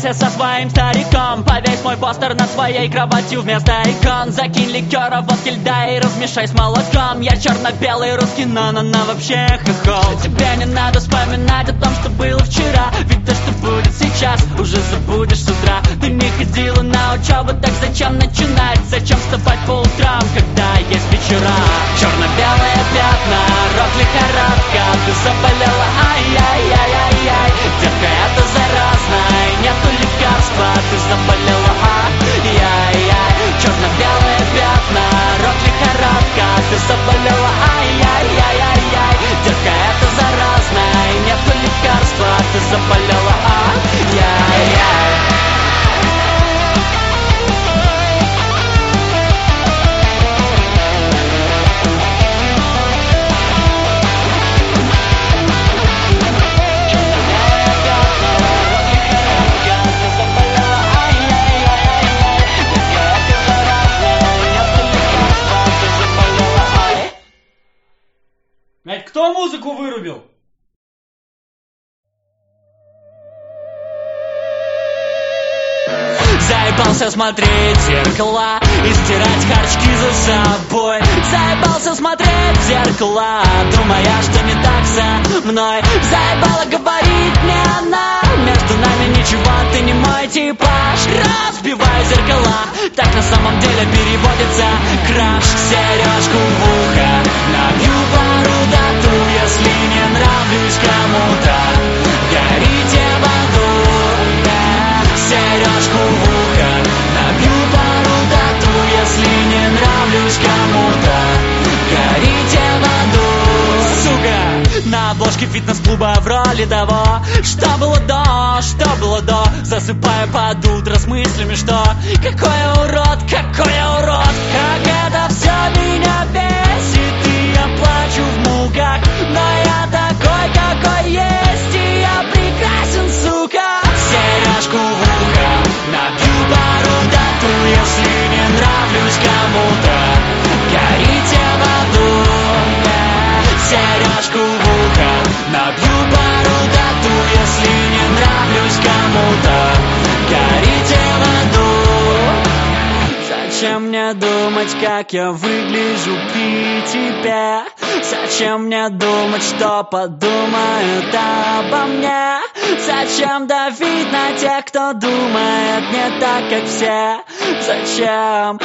Заебался со своим стариком, повесь мой постер над своей кроватью вместо икон. Закинь ликера, водки, льда и размешай с молотком. Я черно-белый русский, но вообще хохол. Тебе не надо вспоминать о том, что было вчера, ведь то, что будет сейчас, уже забудешь с утра. Ты не ходила на учебу, так зачем начинать? Зачем вставать по утрам, когда есть вечера? Черно-белые пятна, рок-лихорадка, ты заболела, ай-яй-яй-яй-яй. Детка, это заразно, и нету лекарства, ты заболела, ай-яй-яй. Черно-белые пятна, рок-лихорадка, ты заболела, ай-яй-яй-яй-яй. Детка, это заразно, и нету лекарства, ты заболела, ай-яй-яй. Кто музыку вырубил? Заебался смотреть в зеркала и стирать харчки за собой. Заебался смотреть в зеркала, думая, что не так со мной. Заебала говорить мне она, между нами ничего, ты не мой типаж. Разбиваю зеркала, так на самом деле переводится краш. Сережку в ухо, набью пару тату, если не нравлюсь кому-то, горите в аду. Сережку в ухо, набью пару тату, если не нравлюсь кому-то, горите в аду. Сука, на обложке фитнес-клуба в роли того, что было до. Засыпаю под утро с мыслями, что какой я урод, как это все меня бесит, и я плачу в муках. Но я такой, какой есть, и я прекрасен, сука. Сережку в ухо, набью пару тату, если не нравлюсь кому-то, горите в аду. Сережку в ухо, набью пару тату, если не нравлюсь кому-то, горите в аду. Зачем мне думать, как я выгляжу при тебе? Зачем мне думать, что подумают обо мне? Зачем давить на тех, кто думает не так, как все? Зачем?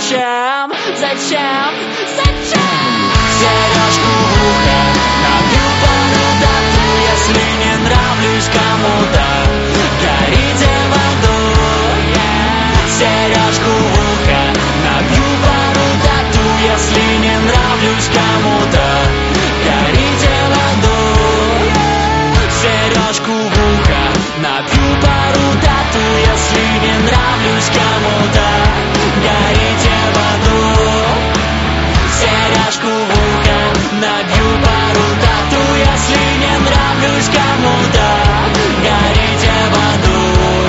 Сережку в ухо, набью пару тату, если не нравлюсь кому-то, горите в аду. Сережку в ухо, набью пару тату, если не нравлюсь кому-то, горите в аду. Сережку в ухо, набью пару тату, если не нравлюсь кому-то, горите в аду. Сережку в ухо, набью пару тату, если не нравлюсь кому-то, горите в аду.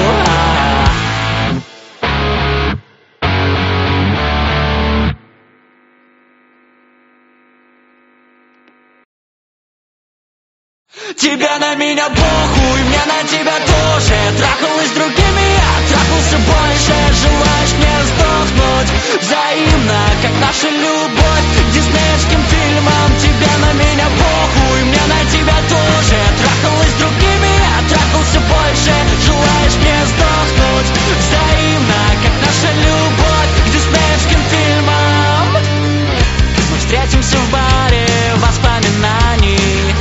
Тебе на меня похуй, мне на тебя тоже. Трахалась с другими, я трахался больше. Желаешь мне сдохнуть взаимно, как наша любовь к диснеевским фильмам. Тебе на меня похуй, мне на тебя тоже. Трахалась с другими, я трахался больше. Желаешь мне сдохнуть взаимно, как наша любовь к диснеевским фильмам. Мы встретимся в баре воспоминаний,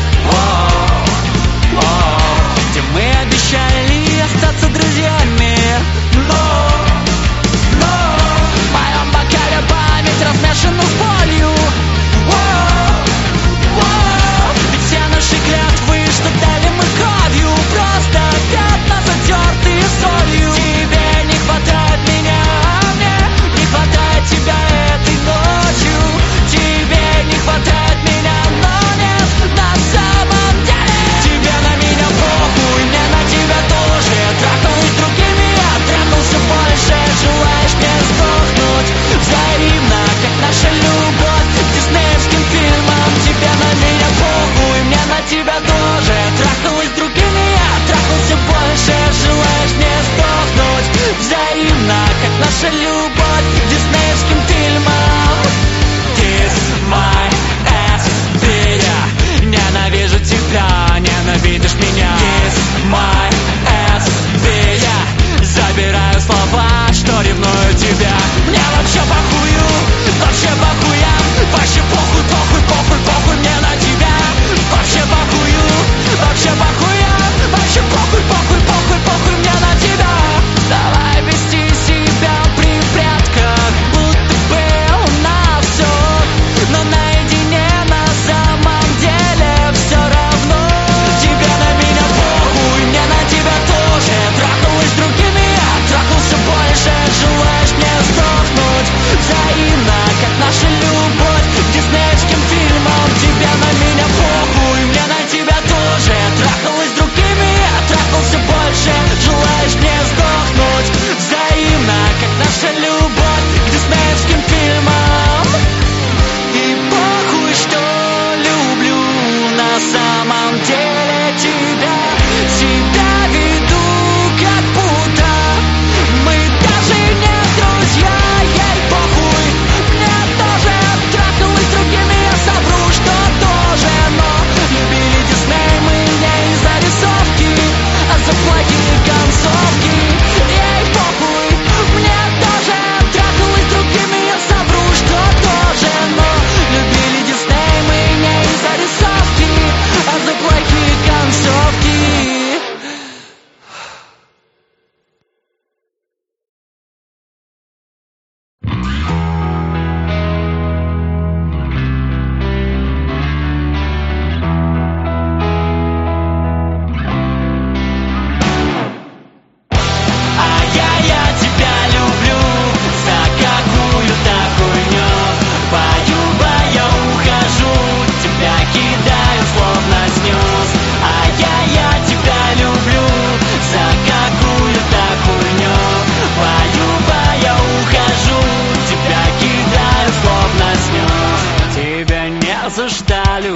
где мы обещали остаться друзьями. Но в моем бокале память размешана с болью.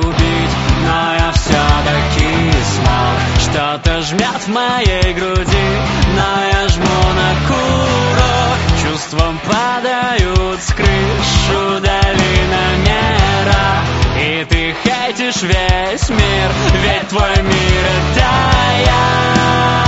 любить, но я все-таки смог. Что-то жмет в моей груди, но я жму на курок. Чувством падают с крыш, удали номера, и ты хейтишь весь мир, ведь твой мир — это я.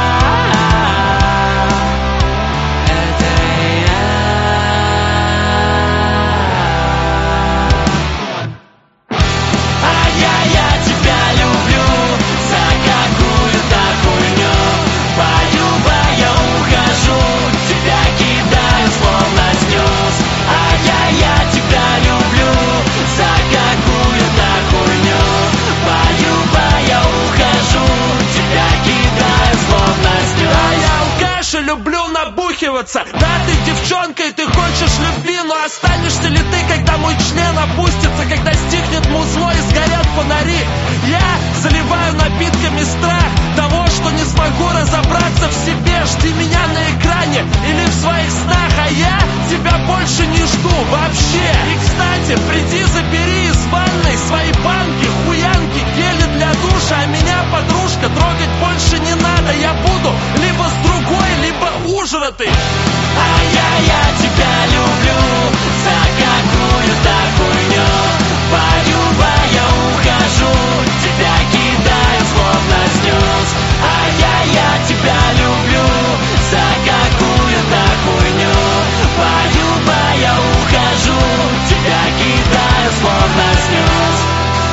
Люблю набухиваться. Да, ты девчонка и ты хочешь любви, но останешься ли ты, когда мой член опустится, когда стихнет музло и сгорят фонари? Я заливаю напитками страх того, что не смогу разобраться в себе. Жди меня на экране или в своих снах, а я тебя больше не жду вообще. И, кстати, приди, забери из ванной свои банки, хуянки, гели для душа, а меня, подружка, трогать больше не надо. Я буду либо с другой, либо ужратой. Я тебя люблю за какую-то хуйню. По-любо я ухожу, тебя кидаю словно снюс. Я тебя люблю за какую-то хуйню. По-любо я ухожу, тебя кидаю словно снюс.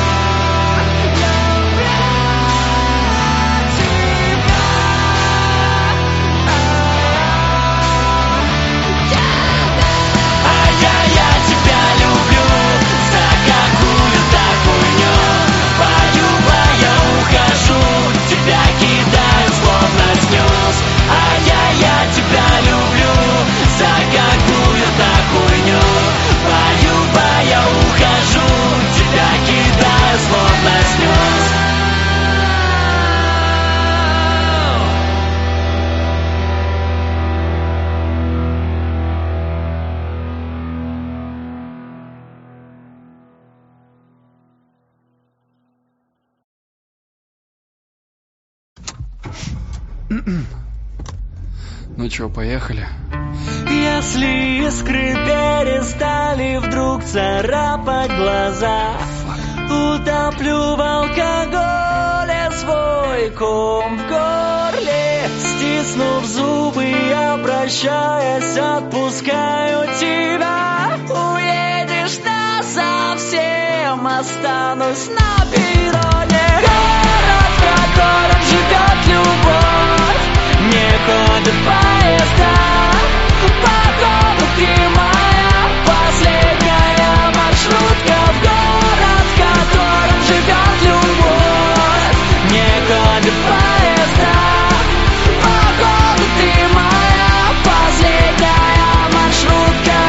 Ну чё, поехали? Если искры перестали вдруг царапать глаза, утоплю в алкоголе свой ком в горле. Стиснув зубы, я, прощаясь, отпускаю тебя. Уедешь насовсем, останусь на перроне. Город, в котором живет любовь, не ходят поезда. Походу ты моя последняя маршрутка в город, в котором живет любовь. Не ходят поезда. Походу ты моя последняя маршрутка.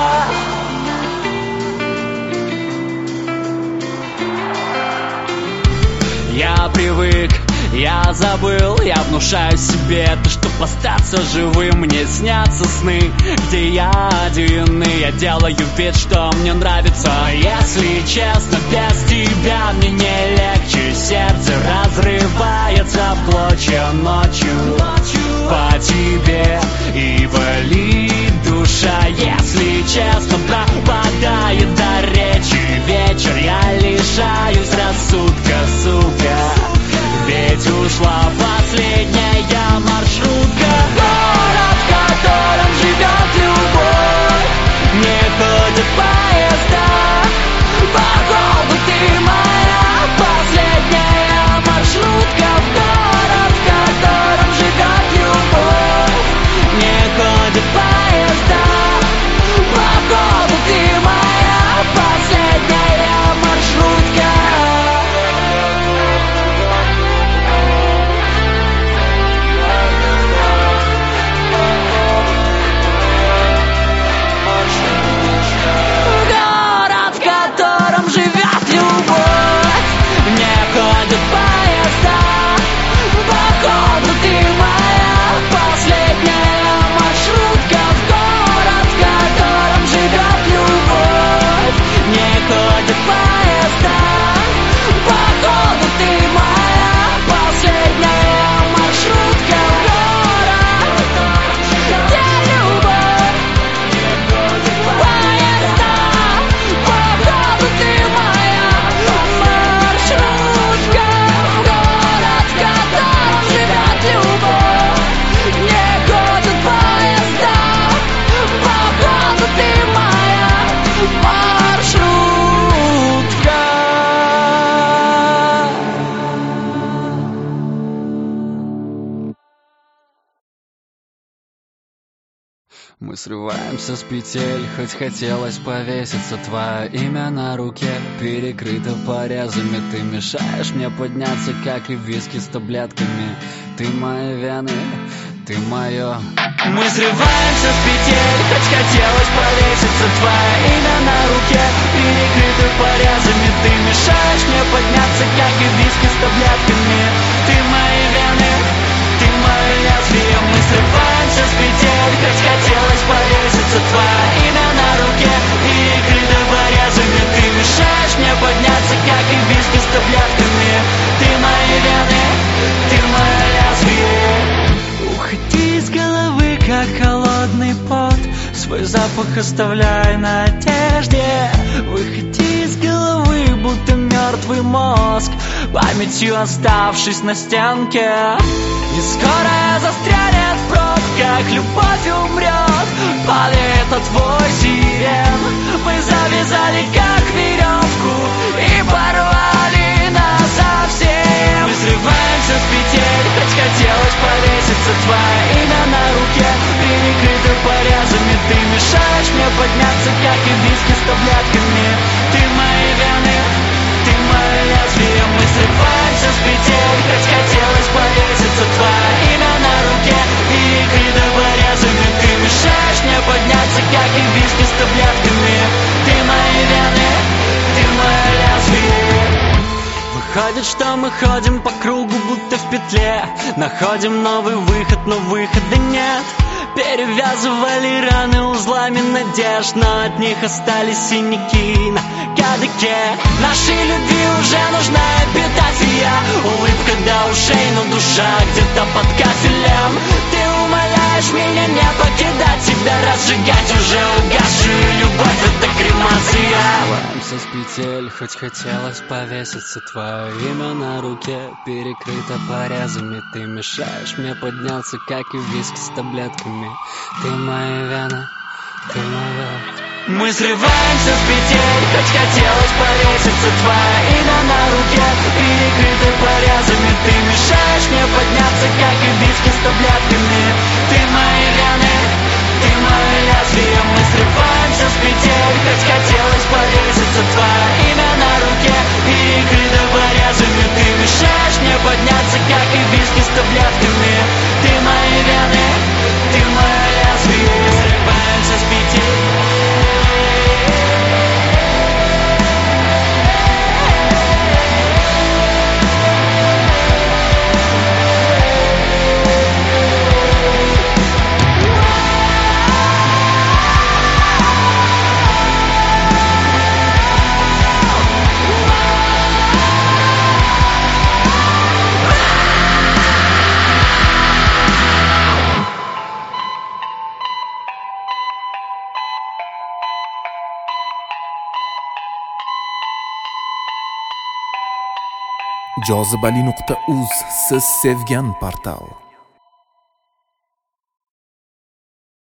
Я привык, я забыл, я внушаю себе то, что остаться живым. Мне снятся сны, где я один, и я делаю вид, что мне нравится. Если честно, без тебя мне не легче. Сердце разрывается в клочья ночью по тебе, и болит душа. Если честно, пропадает до речи вечер. Я лишаюсь рассудка, сука, ведь ушла последняя маршрутка. Город, в котором живет любовь, не ходят поезда. Походу ты моя последняя маршрутка в город, в котором живет Мы срываемся с петель, хоть хотелось повеситься. Твое имя на руке перекрыто порезами. Ты мешаешь мне подняться, как и виски с таблетками. Ты мои вены, ты мое. Мы срываемся с петель, хоть хотелось повеситься. Твое имя на руке перекрыто порезами. Ты мешаешь мне подняться, как и виски с таблетками. Ты мои вены, ты мое лезвие. Мы срываемся с петель, хоть хотелось повеситься. Твое имя на руке перекрыто порезами. Ты мешаешь мне подняться, как и виски с таблетками. Ты мои вены, ты мое лезвие. Уходи из головы, как холодный пот. Свой запах оставляй на одежде. Выходи из головы, будто мертвый мозг, памятью оставшись на стенке. И скоро застрянет в пробках, любовь умрет, падает от твой сирен. Мы завязали как веревку и порвали нас совсем. Мы срываемся с петель, хоть хотелось повеситься. Твое имя на руке перекрыто порезами. Ты мешаешь мне подняться, как и виски с таблетками. Ты мои вены, ты мое лезвие. Мы срываемся с петель, хоть хотелось повеситься. Твое имя на руке перекрыто порезами. Ты мешаешь мне подняться, как и виски с таблетками. Ты мои вены, ты мое лезвие. Выходит, что мы ходим по кругу, будто в петле. Находим новый выход, но выхода нет. Перевязывали раны узлами надежд, но от них остались синяки на кадыке. Нашей любви уже нужна эпитафия. Улыбка до ушей, но душа где-то под кафелем. Ты умоляешь меня не покидать, всегда разжигать уже угасшую любовь. Это кремация. Срываемся с петель, хоть хотелось повеситься. Твое имя на руке перекрыто порезами. Ты мешаешь мне подняться, как и виски с таблетками. Ты мои вены, ты моя. Мы срываемся с петель, хоть хотелось повеситься. Твое имя на руке перекрыто порезами. Ты мешаешь мне подняться, как и виски с таблетками. Ты мои вены, ты мое лезвие. Мы срываемся с петель, хоть хотелось повеситься. Твое имя на руке перекрыто порезами. Ты мешаешь мне подняться, как и виски с таблетками. Ты мои вены, ты мое лезвие. Срываемся с петель. Jozibali.uz siz sevgan portal.